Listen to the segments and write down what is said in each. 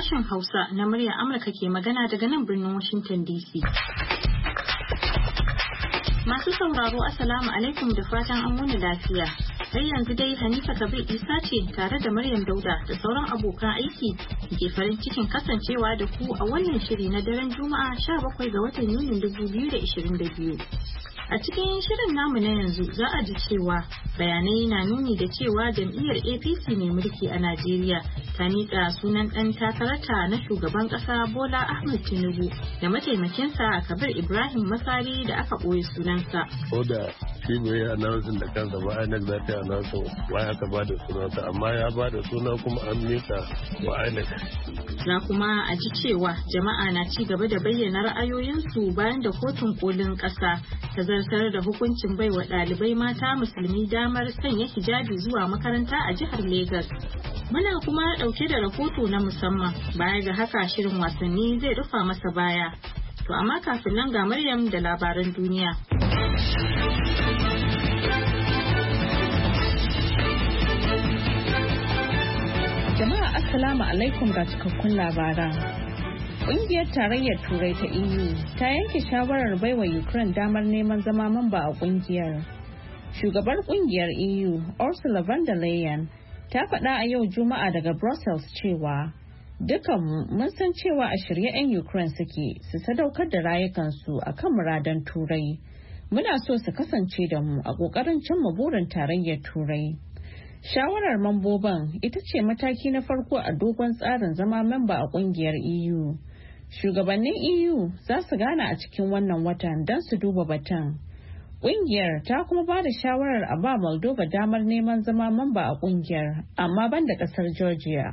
Sashen Hausa na muryar Amurka ke magana daga nan birnin Washington DC. Masu sauraro Assalamu alaikum da fatan an wuni lafiya. Har yanzu dai Hanifa Kabir Isa ce tare da Maryam Dauda da sauran abokan aiki ke farin cikin kasancewa da ku a wannan shiri na daren Juma'a 17 ga watan Yunin 2022. A cikin shirin namu na yanzu za a ji cewa bayanai na nuni da cewa jam'iyyar APC mai mulki a Najeriya ta miƙa sunan ɗan takararta na shugaban ƙasa Bola Ahmed Tinubu da mataimakinsa Kabir Ibrahim Masari da aka ɓoye sunansa. Ko da shi bai yi announcing da kansa ba, INEC za ta yi announcing wai aka ba da sunansa, amma ya ba da suna kuma an miƙa wa INEC. Za kuma a ji cewa jama'a na ci gaba da bayyana ra'ayoyinsu bayan da kotun kolin ƙasa ta zartar da hukuncin baiwa ɗalibai mata musulmi damar sanya hijabi zuwa makaranta a jihar Legas. Muna kuma ɗauke da rahoto na musamman, baya ga haka shirin wasanni zai rufa masa baya. To amma kafin nan ga Maryam da labaran duniya. Jama'a Assalamu alaikum ga cikakkun labaran. Ƙungiyar Tarayyar Turai ta EU ta yanke shawarar baiwa Ukraine damar neman zama mamba a ƙungiyar. Shugabar ƙungiyar EU, Ursula von der Leyen, ta faɗa a yau Juma'a daga Brussels cewa dukanmu mun san cewa a shirye 'yan Ukraine suke su sadaukar da rayukansu a kan muradan Turai. Muna so su kasance da mu a ƙoƙarin cimma burin Tarayyar Turai. Shawarar mambobin ita ce mataki na farko a dogon tsarin zama memba a ƙungiyar EU. Shugabannin EU za su gana a cikin wannan watan don su duba batun. Ƙungiyar ta kuma ba da shawarar a ba Moldova damar neman zama mamba a ƙungiyar, amma ban da ƙasar Georgia.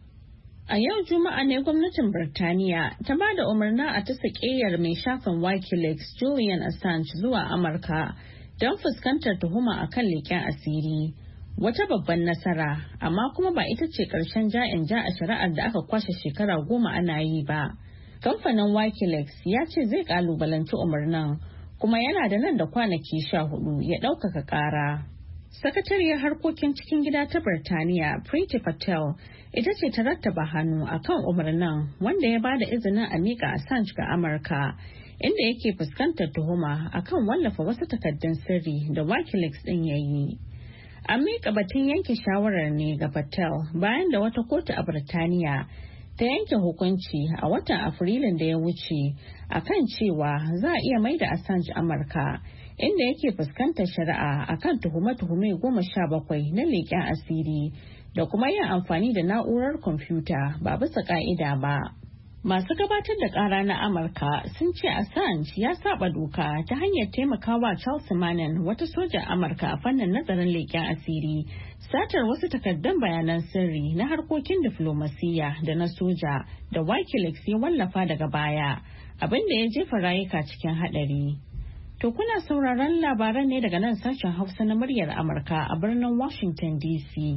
A yau Juma'a ne gwamnatin Birtaniya ta ba da umarnin a ta sakeyar mai shafin Wikileaks Julian Assange zuwa Amurka don fuskantar tuhuma akan leƙen asiri. Wata babban nasara, amma kuma ba ita ce ƙarshen ja a shari'ar da aka kwashe shekara 10 ana yi ba. Kamfanin Wikileaks ya ce zai kalubalanci umarnin, kuma yana da nan da kwanaki 14 ya ɗaukaka ƙara. Sakatariyar harkokin cikin gida ta Birtaniya, Priti Patel, ita ce ta rattaba hannu akan umarnin wanda ya bada izinin a miƙa Assange ga Amurka, inda yake fuskantar tuhuma akan wallafa wasu takaddun sirri da Wikileaks ɗin ya yi. An miƙa batun yanke shawarar ne ga Patel bayan da wata kotu a Birtaniya ta yanke hukunci a watan Afrilun da ya wuce akan cewa za a iya maida Assange Amurka, inda yake fuskantar shari'a akan tuhume-tuhume 17 na leƙen asiri da kuma yin amfani da na'urar kwamfuta ba bisa ƙa'ida ba. Masu gabatar da ƙara na Amurka sun ce Assange ya saba doka ta hanyar taimakawa Charles Manning, wata sojan Amurka a fannin nazarin leƙen asiri, satar wasu takardun bayanan sirri na harkokin diflomasiyya da na soja da Wikileaks ya wallafa daga baya, abin da ya jefa rayuka cikin haɗari. To kuna sauraron labaran ne daga nan sashen Hausa na muryar Amurka a birnin Washington DC.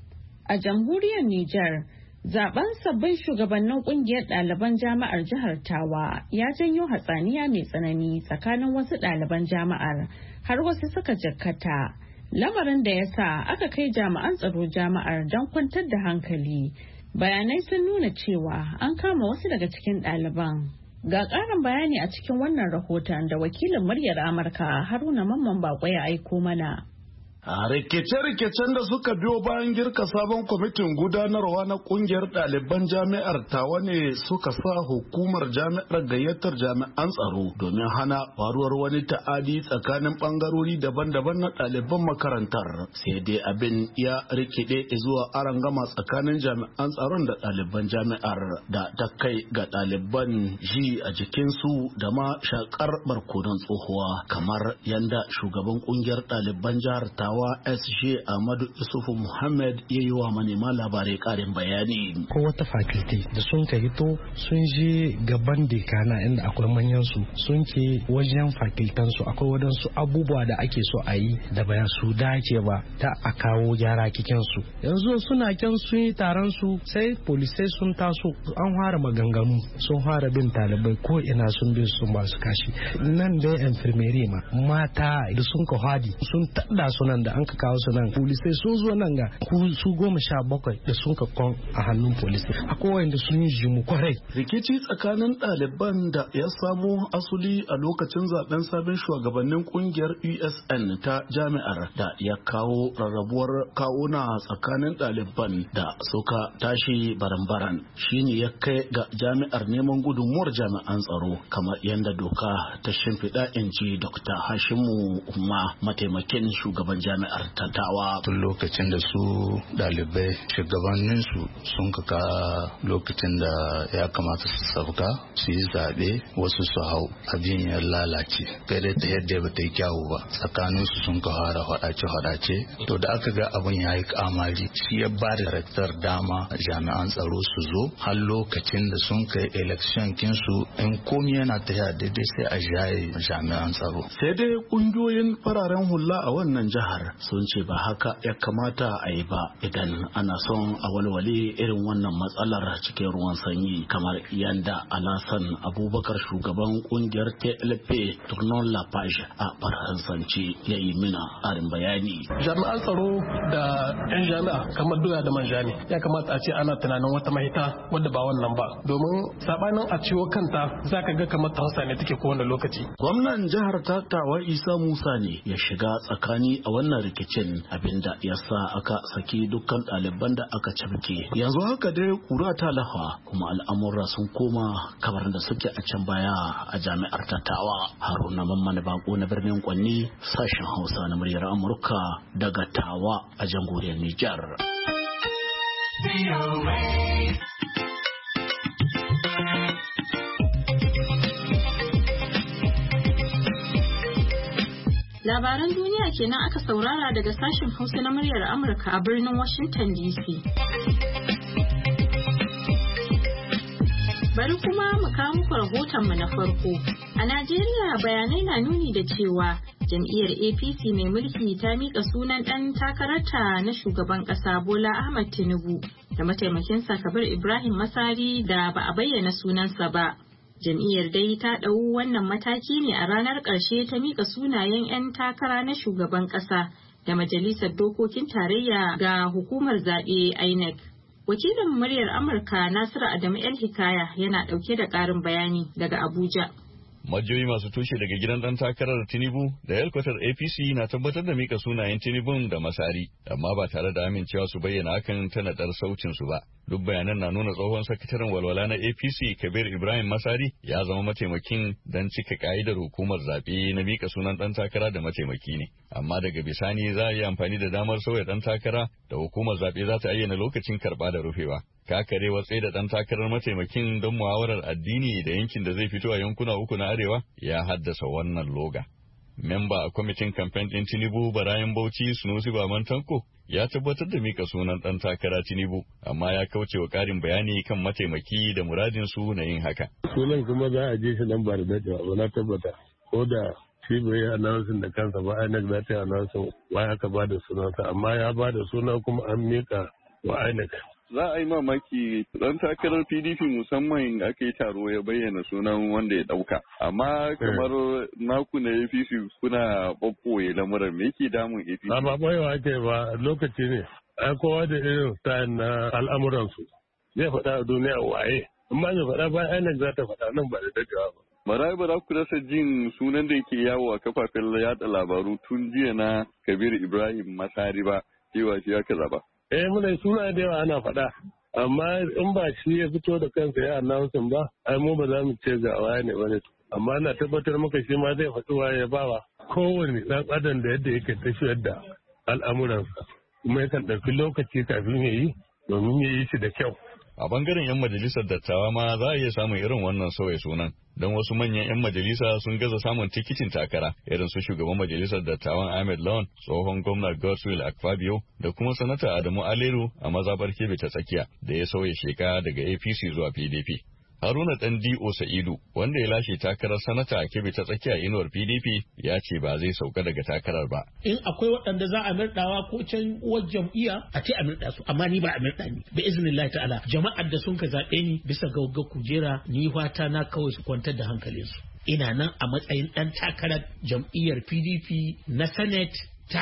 A jamhuriyar Nijar, zaben sabbin shugabannin kungiyar ɗaliban jami'ar jihar Tawa ya janyo hatsaniya mai tsanani tsakanin wasu ɗaliban jami'ar, har wasu suka jikkata. Lamarin da ya sa aka kai jami'an tsaro jami'ar don kwantar da hankali. Bayanai sun nuna cewa an kama wasu daga cikin ɗaliban. Ga ƙarin bayani a cikin wannan rahoton da wakilin muryar Amurka Haruna Mamman Bako ya aiko mana. A rikice-rikicen da suka biyo bayan girka sabon kwamitin gudanarwa na kungiyar ɗaliban jami'ar Tawa ne suka sa hukumar jami'ar gayyatar jami'an tsaro domin hana faruwar wani ta'adi tsakanin ɓangarori daban-daban na ɗaliban makarantar. Sai dai abin ya rikide zuwa arangama tsakanin jami'an tsaron da ɗaliban jami'ar da ta kai ga ɗaliban ji a jikinsu da ma shakar barkonon tsohuwa, kamar yanda shugaban kungiyar ɗaliban jihar Tawa SG Ahmadu Isufu Muhammad ya yi wa manema labarai karin bayani. Ko wata faculty da sun ka hito sun je gaban dekana inda akwai manyan su sun ke wajen fakultan su akwai wadansu abubuwa da ake so a yi da bayan su dace ba ta a kawo gyara kikin su. Yanzu suna kyan sun yi taron su sai polisai sun taso an fara maganganu sun fara bin talibai ko ina sun bi sun ba su kashi. Nan dai infirmeri ma mata da sun ka hadi sun tada sunan da an ka kawo su nan polisai sun zo nan ga su 17 da sun ka kon a hannun polisai akwai wanda sun yi jimu kwarai. Rikici tsakanin ɗaliban da ya samo asuli a lokacin zaben sabon shugabannin kungiyar USN ta jami'ar da ya kawo rarrabuwar kawuna tsakanin ɗaliban da suka tashi baran-baran shine ya kai ga jami'ar neman gudunmuwar jami'an tsaro kamar yadda doka ta shimfiɗa inji Dr. Hashimu Umma mataimakin shugaban jami'ar Tattawa. Tun lokacin da su ɗalibai shugabanninsu sun kaka lokacin da ya kamata su sauka su yi zaɓe wasu su hau abin ya lalace kai dai ta yadda ba ta yi kyawu ba tsakanin su sun fara faɗace to da aka ga abin ya yi kamari shi ya ba da rektar dama jami'an tsaro su zo har lokacin da sun kai election kinsu in komi yana tafiya daidai sai a jaye jami'an tsaro. Sai dai kungiyoyin fararen hula a wannan jihar sun ce ba haka ya kamata a yi ba idan ana son a walwale irin wannan matsalar cikin ruwan sanyi kamar yanda Alasan Abubakar shugaban kungiyar TLP Tournon La Page a faransanci ya yi mina ƙarin bayani. Jami'an tsaro da 'yan jami'a kamar doya da manja ne ya kamata a ce ana tunanin wata mahita wadda ba wannan ba domin sabanin a ciwo kanta za ka ga kamar tausa ne take kowane lokaci. Gwamnan jihar Tattawa Isa Musa ne ya shiga tsakani a wannan rikicin abinda ya sa aka saki dukkan ɗaliban da aka cafke. Yanzu haka dai kura ta lafa kuma al'amura sun koma kamar da suke a can baya a jami'ar Tattawa. Haruna Mamman Bako na birnin Kwanni sashen Hausa na muryar Amurka daga Tawa a jamhuriyar Nijar. Labaran duniya kenan aka saurara daga sashen Hausa na muryar Amurka a birnin Washington DC. Bari kuma mu kawo muku rahotonmu na farko. A Najeriya bayanai na nuni da cewa jam'iyyar APC mai mulki ta mika sunan ɗan takararta na shugaban ƙasa Bola Ahmed Tinubu da mataimakinsa Kabir Ibrahim Masari da ba a bayyana sunansa ba. Jam'iyyar dai ta ɗau wannan mataki ne a ranar ƙarshe ta mika sunayen 'yan takara na shugaban ƙasa da majalisar dokokin tarayya ga hukumar zaɓe INEC. Wakilin muryar Amurka Nasiru Adamu El Hikaya yana ɗauke da ƙarin bayani daga Abuja. Majiyoyi masu tushe daga gidan ɗan takarar Tinubu da yalkwatar APC na tabbatar da mika sunayen Tinubu da Masari, amma ba tare da amincewa su bayyana hakan ta naɗar saucinsu ba. Duk bayanan na nuna tsohon sakataren walwala na APC Kabir Ibrahim Masari ya zama mataimakin don cika ka'idar hukumar zaɓe na mika sunan ɗan takara da mataimaki ne. Amma daga bisani za a yi amfani da damar sauya ɗan takara da hukumar zaɓe za ta ayyana lokacin karɓa da rufewa. Kakare watsi da ɗan takarar mataimakin don muhawarar addini da yankin da zai fito a yankuna uku na arewa ya haddasa wannan loga. Memba a kwamitin kamfen ɗin Tinubu Barayin Bauchi Sunusi Baman Tanko ya tabbatar da mika sunan ɗan takara Tinubu, amma ya kauce wa ƙarin bayani kan mataimaki da muradin su na yin haka. Sunan kuma za a je shi nan ba da dadewa ba na tabbata ko da shi bai yi announcing da kansa ba INEC za ta yi announcing wai aka ba da sunansa, amma ya ba da suna kuma an mika wa INEC. Za a yi mamaki dan takarar PDP musamman aka yi taro ya bayyana sunan wanda ya dauka. Amma kamar naku na APC kuna ɓaɓɓoye lamuran me yake damun APC? Ba ɓoyewa ake ba lokaci ne. Ai kowa da irin sa'in na al'amuransu. Zai faɗa a duniya waye. In ba zai faɗa ba INEC za ta faɗa nan ba da dadewa ba. Marai ba za ku rasa jin sunan da yake yawo a kafafen yada labaru tun jiya na Kabir Ibrahim Masari ba cewa shi aka zaba. Muna suna da yawa ana faɗa, amma in ba shi ya fito da kansa ya announcing ba, ai mu ba za mu ce ga waye ne bane. Amma na tabbatar maka shi ma zai faɗi waye ya bawa kowane ɗan adam da yadda yake tafiyar da al'amuransa, kuma yakan ɗauki lokaci kafin ya yi domin ya yi shi da kyau. A bangaren 'yan majalisar dattawa ma za a iya samun irin wannan sauya sunan, don wasu manyan 'yan majalisa sun gaza samun tikitin takara, irin su shugaban majalisar dattawan Ahmed Lawan, tsohon gwamna Godswill Akpabio da kuma sanata Adamu Aleru a mazabar Kebbi ta tsakiya da ya sauya sheka daga APC zuwa PDP. Haruna ɗan D.O. Sa'idu, wanda ya lashe takarar sanata a Kebbi ta tsakiya inuwar PDP, ya ce ba zai sauka daga takarar ba. In akwai waɗanda za a mirɗawa ko can uwar jam'iyya a ce a mirɗa su, amma ni ba a mirɗa ni. Bi iznillahi ta'ala, jama'ar da sun ka zaɓe ni bisa ga kujera, ni fata na kawai su kwantar da hankalinsu. Ina nan a matsayin ɗan takarar jam'iyyar PDP na Senate ta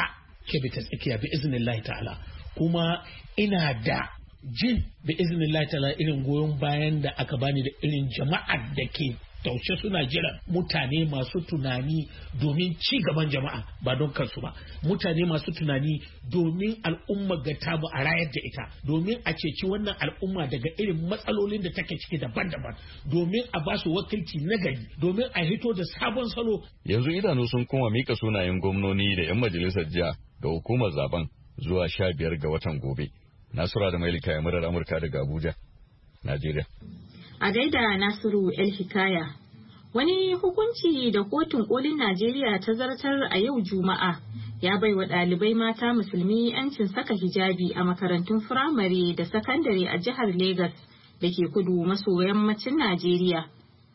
Kebbi ta tsakiya bi iznillahi ta'ala, kuma ina da jin bi iznillahi ta'ala irin goyon bayan da aka bani da irin jama'ar da ke taushe suna jiran mutane masu tunani domin ci gaban jama'a ba don kansu ba, mutane masu tunani domin al'umma ga tamu a rayar da ita, domin a ceci wannan al'umma daga irin matsalolin da take ciki daban-daban, domin a basu wakilci na gari, domin a hito da sabon salo. Yanzu idanu sun koma mika sunayen gwamnoni da 'yan majalisar jiha ga hukumar zaben zuwa 15 ga watan gobe. Nasura da Mailika ya murar Amurka daga Abuja, Najeriya. A gaida Nasiru El Hikaya. Wani hukunci da kotun kolin Najeriya ta zartar a yau Juma'a ya bai wa ɗalibai mata musulmi 'yancin saka hijabi a makarantun firamare da sakandare a jihar Legas da ke kudu maso yammacin Najeriya.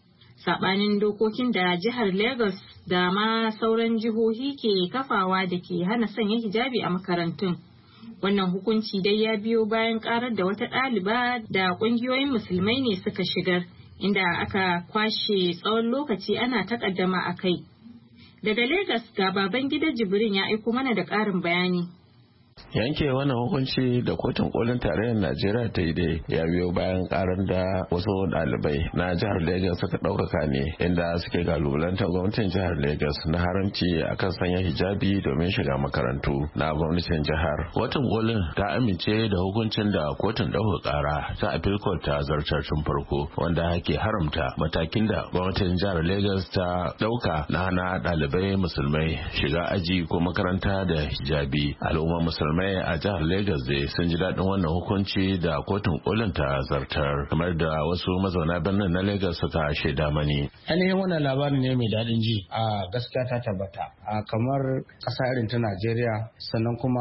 Saɓanin dokokin da jihar Legas da ma sauran jihohi ke kafawa da ke hana sanya hijabi a makarantun. Wannan hukunci dai ya biyo bayan karar da wata ɗaliba da ƙungiyoyin musulmai ne suka shigar, inda aka kwashe tsawon lokaci ana takaddama a kai. Daga Legas ga Babangida Jibrin ya aiko mana da ƙarin bayani. Yanke wannan hukunci da kotun kolin tarayyar Najeriya ta yi dai ya biyo bayan karar da wasu ɗalibai na jihar Legas suka ɗaukaka ne, inda suke galubalantar gwamnatin jihar Legas na haramci akan sanya hijabi domin shiga makarantu na gwamnatin jihar. Kotun kolin ta amince da hukuncin da kotun ɗaukaka ƙara ta appeal court ta zartar tun farko, wanda ke haramta matakin da gwamnatin jihar Legas ta ɗauka na hana ɗalibai musulmai shiga aji ko makaranta da hijabi. Al'umma musulmai a jihar Legas dai sun ji daɗin wannan hukunci da kotun kolin ta zartar, kamar da wasu mazauna birnin na Legas suka shaida mani. Ainihin wannan labarin ne mai daɗin ji, a gaskiya ta tabbata a kamar ƙasa irin ta Najeriya, sannan kuma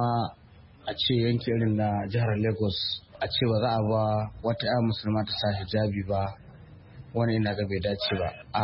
a ce yanki irin na jihar Lagos a ce ba za a ba wata 'ya musulma ta sa hijabi ba, wani ina ga bai dace ba. A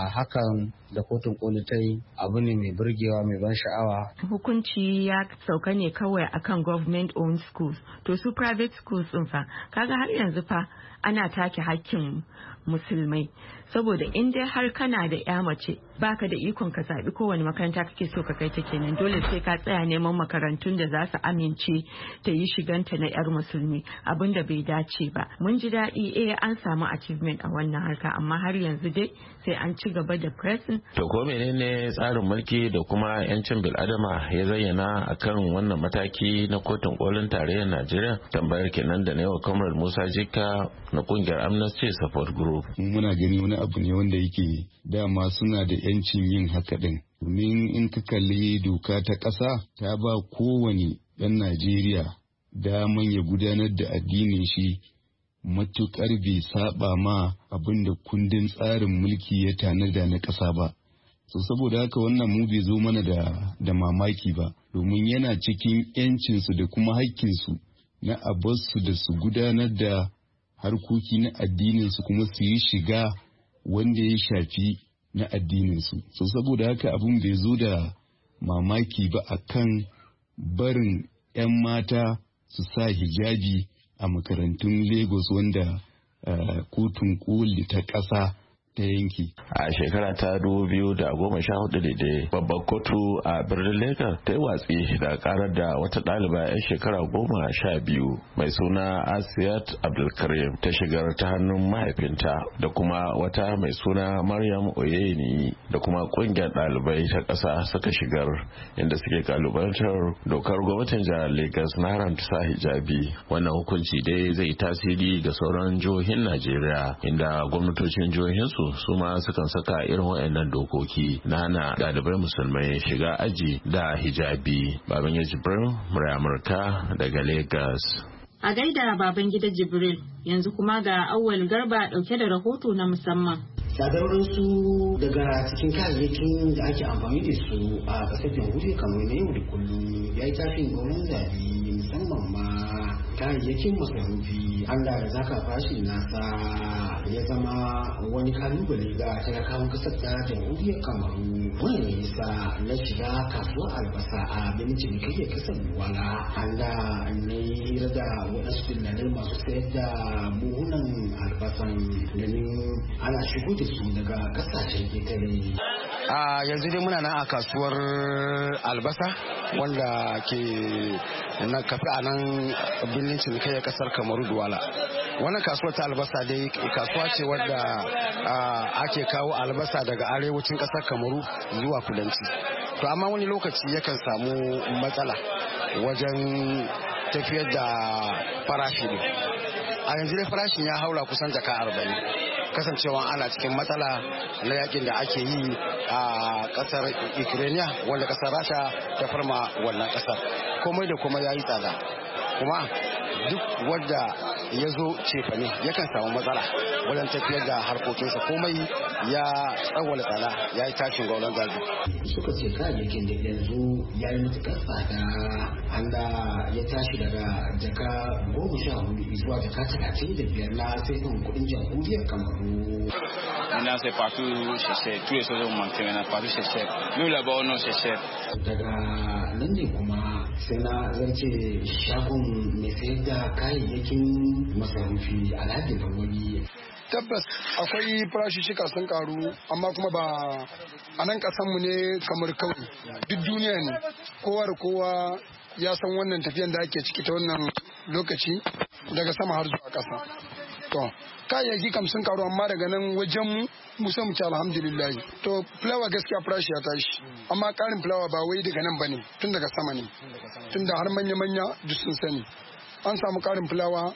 hakan da kotun koli ta yi abu ne mai burgewa, mai ban sha'awa. Hukunci ya sauka ne kawai akan government owned schools, to su private schools din fa kaga har yanzu fa ana take hakkin musulmai, saboda in dai har kana da ya mace baka da ikon ka zaɓi kowane makaranta kake so ka kai ta kenan, dole sai ka tsaya neman makarantun da za su amince ta yi shiganta na yar musulmi, abin da bai dace ba. Mun ji daɗi an samu achievement a wannan harka, amma har yanzu dai sai an ci gaba da pressing. To ko menene tsarin mulki da kuma 'yancin bil'adama ya zayyana akan wannan mataki na kotun kolin tarayyar Najeriya? Tambayar kenan da na yau Comrade Musa Jika na kungiyar Amnesty Support Group. Muna gani wani abu ne wanda yake dama suna da 'yancin yin haka din, domin in ka kalli doka ta ƙasa ta ba kowane ɗan Najeriya daman ya gudanar da addinin shi matuƙar bai saba ma abin da kundin tsarin mulki ya tanada na ƙasa ba. So saboda haka wannan mu bai zo mana da mamaki ba, domin yana cikin 'yancinsu da kuma haƙƙinsu na abarsu da su gudanar da harkoki na addininsu kuma su yi shiga wanda ya shafi na addininsu. So saboda haka abin bai zo da mamaki ba akan barin 'yan mata su sa hijabi a makarantun Lagos wanda kotun koli ta ƙasa ta yanki. A shekara ta 2014 daidai babbar kotu a birnin Lagos ta yi watsi da karar da wata ɗaliba 'yan shekara 12 mai suna Asiyat Abdulkarim ta shigar ta hannun mahaifinta da kuma wata mai suna Maryam Oyeni da kuma ƙungiyar ɗalibai ta ƙasa suka shigar, inda suke kalubalantar dokar gwamnatin jihar Lagos na haramta sa hijabi. Wannan hukunci dai zai tasiri ga sauran jihohin Najeriya, inda gwamnatocin jihohinsu su ma sukan saka irin waɗannan dokoki na hana ɗalibai musulmai shiga aji da hijabi. Babangida Jibril, murai Amurka daga Lagos. A gaida Babangida Jibril, yanzu kuma ga Auwal Garba ɗauke da rahoto na musamman. Sadarwarsu daga cikin kayayyakin da ake amfani da su a ƙasar jamhuriyar kamar na yau da kullum ya yi tashin gwamnan zabi, musamman ma kayayyakin masarufi. Allah da zaka fashi nasa ya zama wani kalubale ga talakawan ƙasar ta jamhuriyar kamaru. Wannan ya yasa na shiga kasuwar albasa a birnin cinikayyar ƙasar Duwala. Allah ne hira da waɗansu dillalai masu sayar da buhunan albasan, domin ana shigo da su daga kasashen ketare. yanzu dai muna nan a kasuwar albasa wanda ke na kafi a nan birnin cinikayya kasar Kamaru Duwala. Wannan kasuwar ta albasa dai kasuwa ce wadda ake kawo albasa daga arewacin kasar Kamaru zuwa kudanci. To amma wani lokaci yakan samu matsala wajen tafiyar da farashi ne. A yanzu dai farashin ya haura kusan jaka 40 kasancewa ana cikin matsala na yakin da ake yi a kasar Ukraine wanda kasar Rasha ta farma wannan kasar. Komai da komai ya yi tsada, kuma duk wadda ya zo cefane yakan samu matsala wajen tafiyar da harkokinsa, komai ya tsawwala tsada, ya yi tashin gauran zabi. Suka ce kayayyakin da yanzu ya yi matuƙar tsada, anda ya tashi daga jaka 14 zuwa jaka 35 na sai kuɗin jamhuriyar Kamaru. Maintenant c'est partout c'est cher, tous les choses ont monté maintenant, partout c'est cher. Nous là-bas on c'est cher. Daga nan ne kuma sai na zarce shagon mai sayar da kayayyakin masarufi Alhaji Lawali. Tabbas akwai farashishika sun karu, amma kuma ba a nan kasanmu ne kamar kawai, duk duniya ne. Kowa da kowa ya san wannan tafiyan da ake ciki ta wannan lokaci daga sama har zuwa ƙasa. To kayayyaki kam sun karu, amma daga nan wajen mu sai mu ci alhamdulillah. To fulawa gaskiya farashi ya tashi, amma karin fulawa ba wai daga nan bane, tun daga sama ne, tun da har manya-manya duk sun sani an samu karin fulawa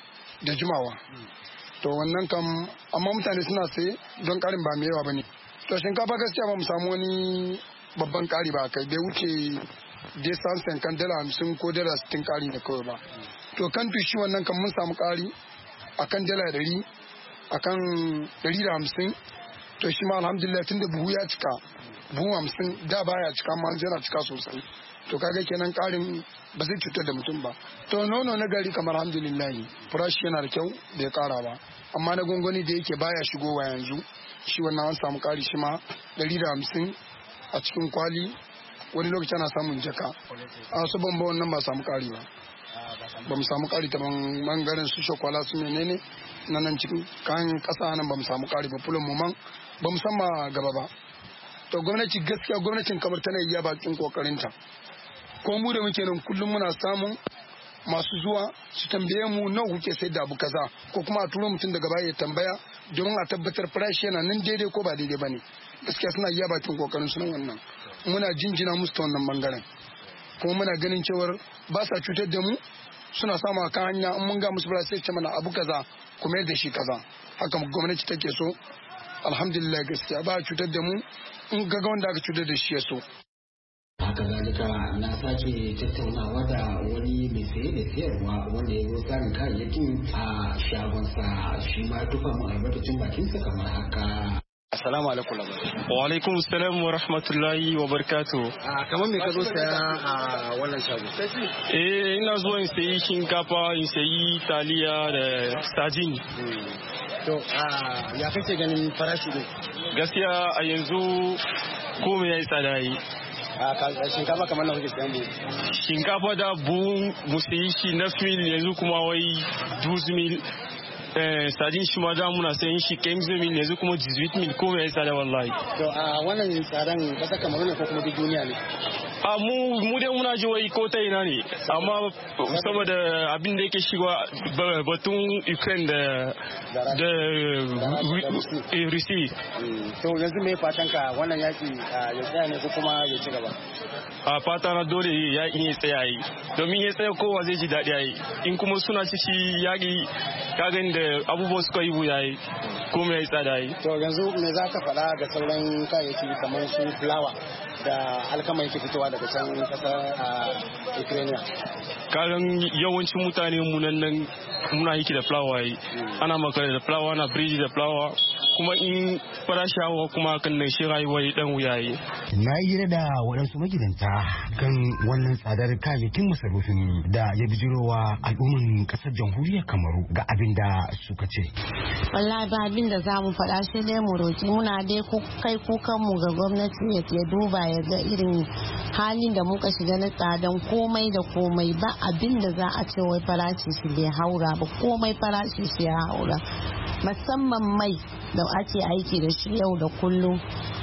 da jimawa. To wannan kam, amma mutane suna saye don karin ba mai yawa bane. To shinkafa gaskiya ba mu samu wani babban kari ba, kai bai wuce dai sansan kan $50 ko $60 kari da kawai ba. To kan tushi wannan kan mun samu kari akan $100, akan $150. To shi ma alhamdulillah tunda buhu ya cika, buhu 50 da baya cika, amma yana cika sosai. To kaga kenan karin ba zai cutar da mutum ba. To nono na gari kamar alhamdulillah farashi yana da kyau da ya kara ba, amma na gongoni da yake baya shigowa yanzu, shi wannan an samu kari shi ma 150 a cikin kwali, wani lokaci ana samun jaka. A su bamba wannan ba samu kari ba, ba mu samu kari ta bangaren su shakwala su menene na nan cikin kayan kasa nan ba mu samu kari ba, fulon mu man ba mu san ma gaba ba. To gwamnati gaskiya gwamnatin kamar tana iya bakin kokarinta, ko mu da muke nan kullum muna samun masu zuwa su tambaye mu nawa kuke sai da abu kaza, ko kuma a turo mutum daga baya ya tambaya domin a tabbatar farashi yana nan daidai ko ba daidai bane. Gaskiya suna iya bakin kokarin su nan, wannan muna jinjina musu ta wannan bangaren, kuma muna ganin cewar ba sa cutar da mu, suna samu kan hanya in mun ga musu farashi sai ce mana abu kaza kuma yadda shi kaza. Haka gwamnati take so, alhamdulillah gaskiya ba cutar da mu, in ga wanda aka cutar da shi ya so. Haka zalika na sake tattaunawa da wani mai saye da sayarwa wanda ya zo tsarin kayayyakin a shagonsa, shi ma tufa mu albarkacin bakinsa kamar haka. Assalamu alaikum. Wa alaikum salam wa rahmatullahi wa barakatuh. Kamar me ka zo saya a wannan shago? Ina zuwa in sayi shinkafa, in sayi taliya da sardine. To ya kake ganin farashi ne? Gaskiya a yanzu komai ya yi tsada yi. Shinkafa kamar na kuke sayan buhu? Shinkafa da buhu mu sayi shi 9,000, yanzu kuma wai 12,000. Sardine shi ma da muna sayan shi 15,000, yanzu kuma 18,000, komai ya yi tsada wallahi. To wannan tsadan kasa Kamaru ne ko kuma duk duniya ne? mu dai muna ji wai ko ta ina ne, amma saboda abin da yake shiga batun Ukraine da Russia. To yanzu me fatan ka wannan yaki ya tsaya ne ko kuma ya ci gaba? A fata na dole yaƙi ya tsaya yi, domin ya tsaya kowa zai ji daɗi yi. In kuma suna ciki yaƙi kagan da abubuwa suka yi wuya yi, kuma ya yi tsada yi. To yanzu me za ka faɗa ga sauran kayayyaki kamar su fulawa da alkama yake fitowa daga can kasar Ukraine? Kagan yawancin mutane mu nan muna yake da fulawa yi, ana makare da fulawa, ana biriji da fulawa, kuma in farashi hawa kuma kan nan shi rayuwa ya dan wuya yi. Na yi da waɗansu magidanta kan wannan tsadar kayayyakin masarufin da ya bijirowa al'umman ƙasar jamhuriyar Kamaru ga abin da suka ce. Wallahi ba abin da za mu faɗa shi dai mu roki, muna dai kai kukanmu ga gwamnati ya duba ya ga irin halin da muka shiga na tsadan komai da komai, ba abin da za a ce wai farashi shi bai haura ba, komai farashi shi ya haura, musamman mai da ake aiki da shi yau da kullum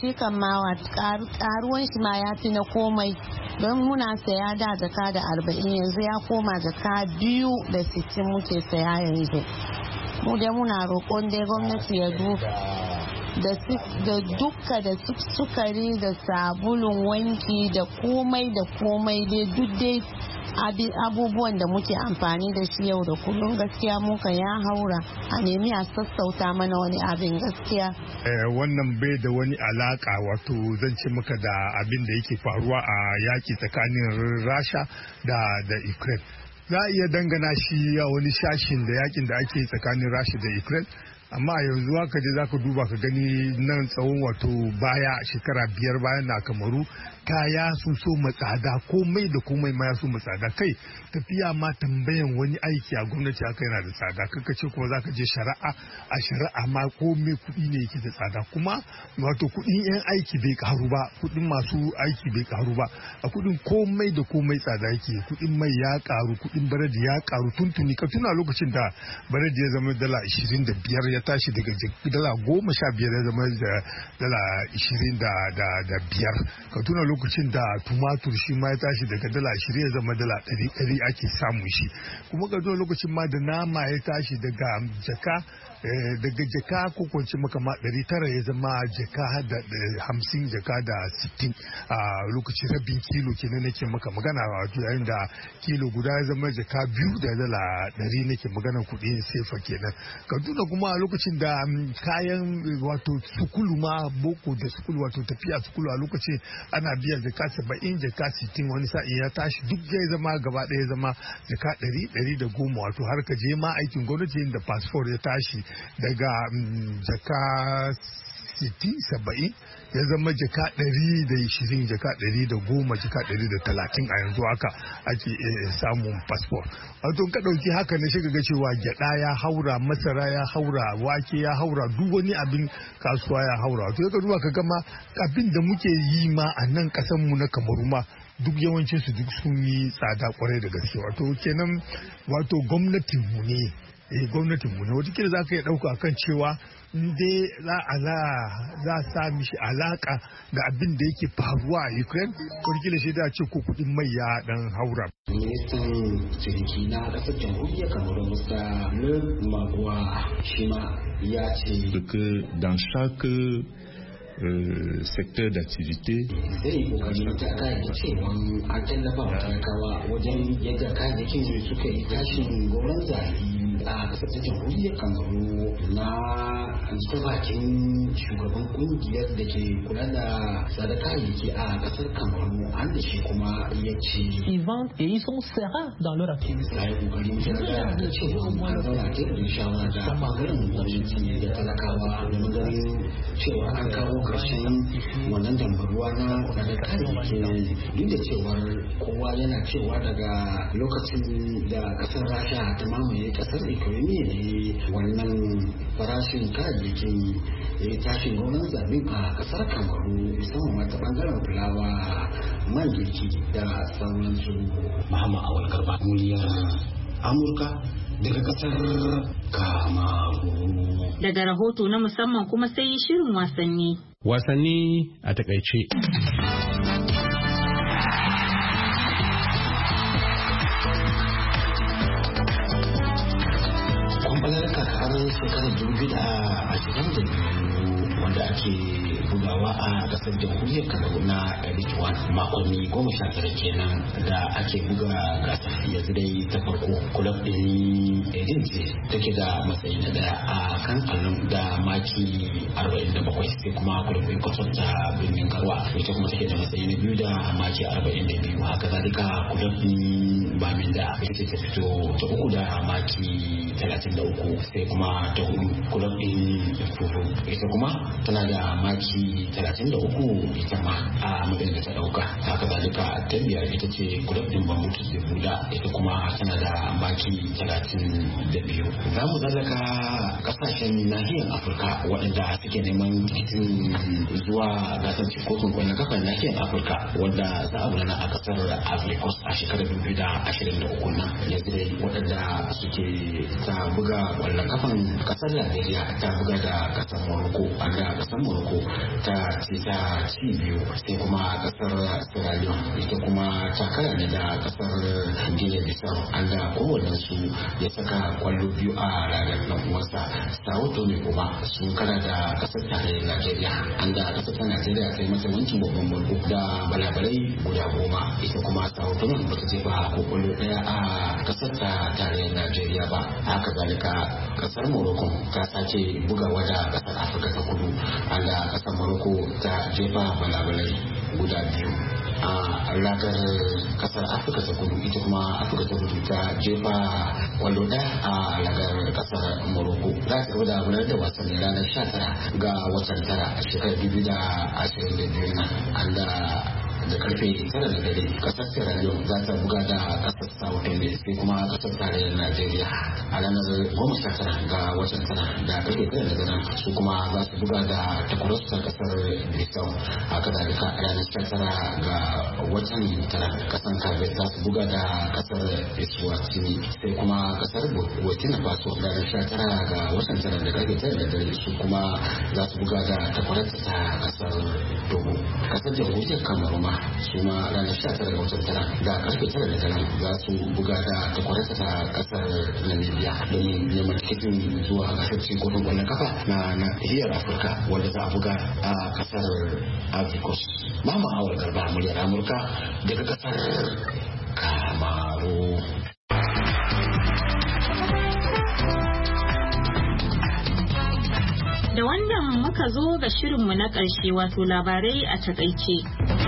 shi kan ma karuwan shi ma ya fi na komai don muna saya da jaka da 40 yanzu ya koma jaka 2.60 muke saya yanzu. Mu dai muna roƙon dai gwamnati ya duba da dukka da sukari da sabulun wanki da komai dai duk dai abubuwan da muke amfani da shi yau da kullum gaskiya muka ya haura a nemi a sassauta mana wani abin gaskiya. Wannan bai da wani alaka wato zan ce maka da abin da yake faruwa a yaki tsakanin Rasha da Ukraine. Za a iya dangana shi a wani shashin da yakin da ake tsakanin Rasha da Ukraine. Amma yanzu haka je zaka duba ka gani nan tsawon wato baya shekara 5 bayan na Kamaru kaya sun so matsada komai da komai ma ya so matsada kai tafiya ma tambayan wani aiki a gwamnati haka yana da tsada kaka ce kuma zaka je shari'a ma komai kuɗi ne yake da tsada kuma wato kuɗin yan aiki bai karu ba kuɗin masu aiki bai karu ba a kuɗin komai da komai tsada yake kuɗin mai ya karu kuɗin baradi ya karu tuntuni ka tuna lokacin da baradi ya zama dala 25 ya tashi daga dala 15 ya zama da dala 25 ka tuna lokacin da tumatur shi ma ya tashi daga dala 20 ya zama dala 100 ake samun shi kuma ka tuna lokacin ma da nama ya tashi daga jaka ko kwance maka ma 900 ya zama jaka da 50 jaka da 60 a lokacin rabin kilo kenan nake maka magana wato yayin da kilo guda ya zama jaka 2 da dala 100 nake magana kuɗin sefa kenan ka tuna kuma a lokacin da kayan wato sukulu ma boko da sukulu wato tafiya sukulu a lokacin ana biyan jaka 70 jaka 60 wani sa'in ya tashi duk ya zama gaba ɗaya ya zama jaka 110 wato har ka je ma aikin gwamnati da passport ya tashi daga jaka 60-70 ya zama jaka 120 jaka 110 jaka 130 a yanzu haka ake samun passport wato ka dauki haka ne shiga ga cewa gyada ya haura masara ya haura wake ya haura duk wani abin kasuwa ya haura wato ka duba ka gama abin da muke yi ma a nan kasan mu na Kamaru ma duk yawancin su duk sun yi tsada kwarai da gaske wato kenan wato gwamnatin mu ne wata za ka iya ɗauka akan cewa dai za a sa mishi alaka da abin da yake faruwa a Ukraine wata shi da ce ko kuɗin mai ya dan haura. Ministan ciniki na ƙasar jamhuriyar Kamaru Musa Maguwa shi ma ya ce dans chaque secteur d'activité zai kokari ta kayan cewa an tallafa wa talakawa wajen yadda kayayyakin suka yi tashin goron zafi a kasar ta jamhuriyar Kamaru na ta bakin shugaban kungiyar da ke kula da tsada kayayyaki a kasar Kamaru an da shi kuma ya ce ils sont sereins dans leur activité. Ya yi kokari da cewa an zauna teburin shawara da bangaren gwamnati da talakawa domin ganin cewa an kawo karshen wannan dambaruwa na da kayayyaki duk da cewar kowa yana cewa daga lokacin da kasar Rasha ta mamaye kasar Ukraine ne wannan farashin kayayyakin ya tashin gwamnan zaɓen a kasar Kamaru musamman wata bangaren fulawa man girki da sauransu. Muhammad Awal Garba muryar Amurka daga kasar Kamaru. Daga rahoto na musamman kuma sai shirin wasanni. Wasanni a takaice. Kwamfalar kakar shekarar 2022 wanda ake bugawa a kasar jamhuriyar Kamaru na Eritwan makonni 19 kenan da ake buga gasa yanzu dai ta farko kulab din Edinje take da matsayi na daya a kan allon da maki 47 sai kuma kulab din Kotot ta birnin Garwa ita kuma take da matsayi na biyu da maki 42 haka zalika kulab din Baminda ita ta fito ta uku da maki 33 sai kuma ta hudu kulab din Fufu ita kuma tana da maki 33 ita ma a matsayin da ta dauka haka zalika ta biyar ita ce kulab din Bamutu Zebuda ita kuma tana da maki 32 za mu zallaka kasashen nahiyar Afirka waɗanda suke neman tikitin zuwa gasar kofin kwallon kafar nahiyar Afirka wanda za a gudana a kasar Ivory Coast a shekarar 2023 nan yanzu dai waɗanda suke ta buga kwallon kafan kasar Liberia ta buga da kasar Morocco an da da kasar Morocco ta ci ta ci 2 sai kuma kasar Sierra Leone ita kuma ta kara ne da kasar Guinea Bissau an da kowanne su ya saka kwallo 2 a ranar dan uwansa. Sao Tome kuma sun kara da kasar tarayyar Najeriya an da kasar ta Najeriya ta yi mata wankin babban barko da balabalai guda 10 ita kuma Sao Tome ba ta jefa ko kwallo daya a kasar ta tarayyar Najeriya ba. Haka zalika kasar Morocco ta sake bugawa da kasar Afirka ta Kudu an da kasar Morocco ta jefa balabalai guda 2 a ragar kasar Afirka ta Kudu ita kuma Afirka ta Kudu ta jefa kwallo daya a ragar kasar Morocco. Za ta gaba da gudanar da wasanni ranar 19 ga watan 9 shekarar 2022 nan an da karfe 9 na dare kasar Sierra Leone za ta buga da kasar Sao Tome sai kuma kasar tarayyar Najeriya a ranar 19 ga watan 9 da karfe 9 na dare su kuma za su buga da takwararsu kasar Bissau. Haka zalika a ranar 19 ga watan 9 kasar Cape za su buga da kasar Eswatini sai kuma kasar Burkina Faso ranar 19 ga watan 9 da karfe 9 na dare su kuma za su buga da takwararsu ta kasar Togo. Kasar jamhuriyar Kamaru ma su ma ranar 19 ga watan 9 da karfe 9 da dare za su buga da takwararsa ta kasar Namibia domin neman tikitin zuwa gasar cin kofin kwallon kafa na nahiyar Afirka wanda za a buga a kasar Ivory Coast. Mama Awal Garba, muryar Amurka daga kasar Kamaru. Da wannan muka zo ga shirinmu na ƙarshe wato labarai a takaice.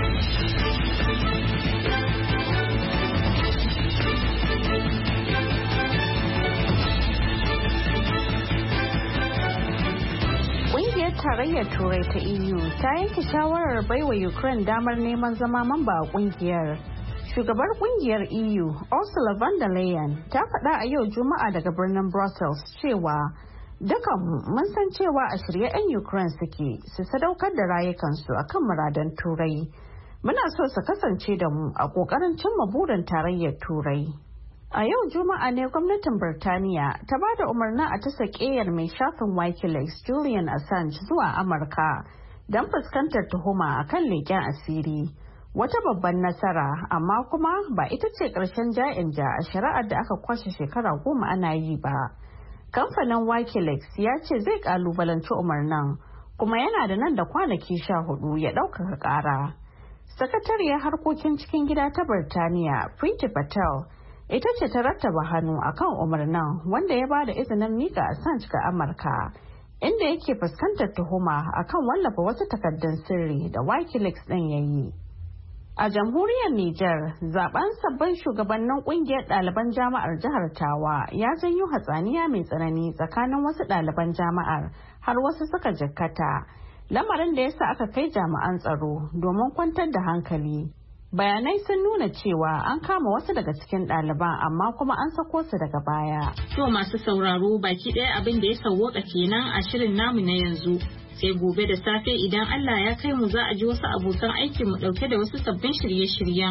Ƙungiyar Tarayyar Turai ta EU ta yanke shawarar baiwa Ukraine damar neman zama mamba a ƙungiyar. Shugabar ƙungiyar EU, Ursula von der Leyen, ta faɗa a yau Juma'a daga birnin Brussels cewa dukanmu mun san cewa a shirye 'yan Ukraine suke su sadaukar da rayukansu akan muradan Turai. Muna so su kasance da mu a ƙoƙarin cimma burin Tarayyar Turai. A yau Juma'a ne gwamnatin Birtaniya ta ba da umarnin a ta sakeyar mai shafin Wikileaks Julian Assange zuwa Amurka don fuskantar tuhuma akan leƙen asiri. Wata babban nasara, amma kuma ba ita ce ƙarshen ja'in-ja a shari'ar da aka kwashe shekara 10 ana yi ba. Kamfanin Wikileaks ya ce zai kalubalanci umarnin kuma yana da nan da kwanaki 14 ya ɗaukaka ƙara. Sakatariyar harkokin cikin gida ta Birtaniya, Priti Patel, ita ce ta rattaba hannu akan umarnin wanda ya ba da izinin mika Assange ga Amurka, inda yake fuskantar tuhuma akan wallafa wasu takardun sirri da Wikileaks ɗin ya yi. A jamhuriyar Nijar, zaben sabbin shugabannin kungiyar ɗaliban jami'ar jihar Tawa ya janyo hatsaniya mai tsanani tsakanin wasu ɗaliban jami'ar har wasu suka jikkata, lamarin da yasa aka kai jami'an tsaro domin kwantar da hankali. Bayanai sun nuna cewa an kama wasu daga cikin ɗaliban amma kuma an sako su daga baya. To masu sauraro baki ɗaya abin da ya sauwaka kenan a shirin namu na yanzu. Sai gobe da safe idan Allah ya kai mu za a ji wasu abokan aikin mu dauke da wasu sabbin shirye-shiryen.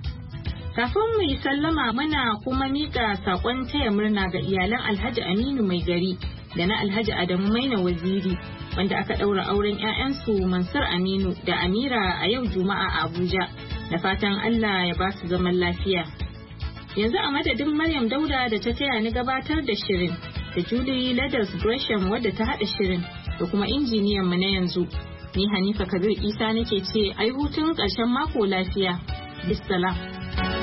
Kafin mu yi sallama muna kuma mika sakon taya murna ga iyalan Alhaji Aminu Mai Gari da na Alhaji Adamu Maina Waziri wanda aka daura auren 'ya'yansu Mansur Aminu da Amira a yau Juma'a a Abuja. Da fatan Allah ya ba su zaman lafiya. Yanzu a madadin Maryam Dauda da ta taya ni gabatar da shirin da Julie Ladders Gresham wadda ta haɗa shirin da kuma injiniyan mu na yanzu. Ni Hanifa Kabir Isa nake ce ai hutun ƙarshen mako lafiya. Bissalam.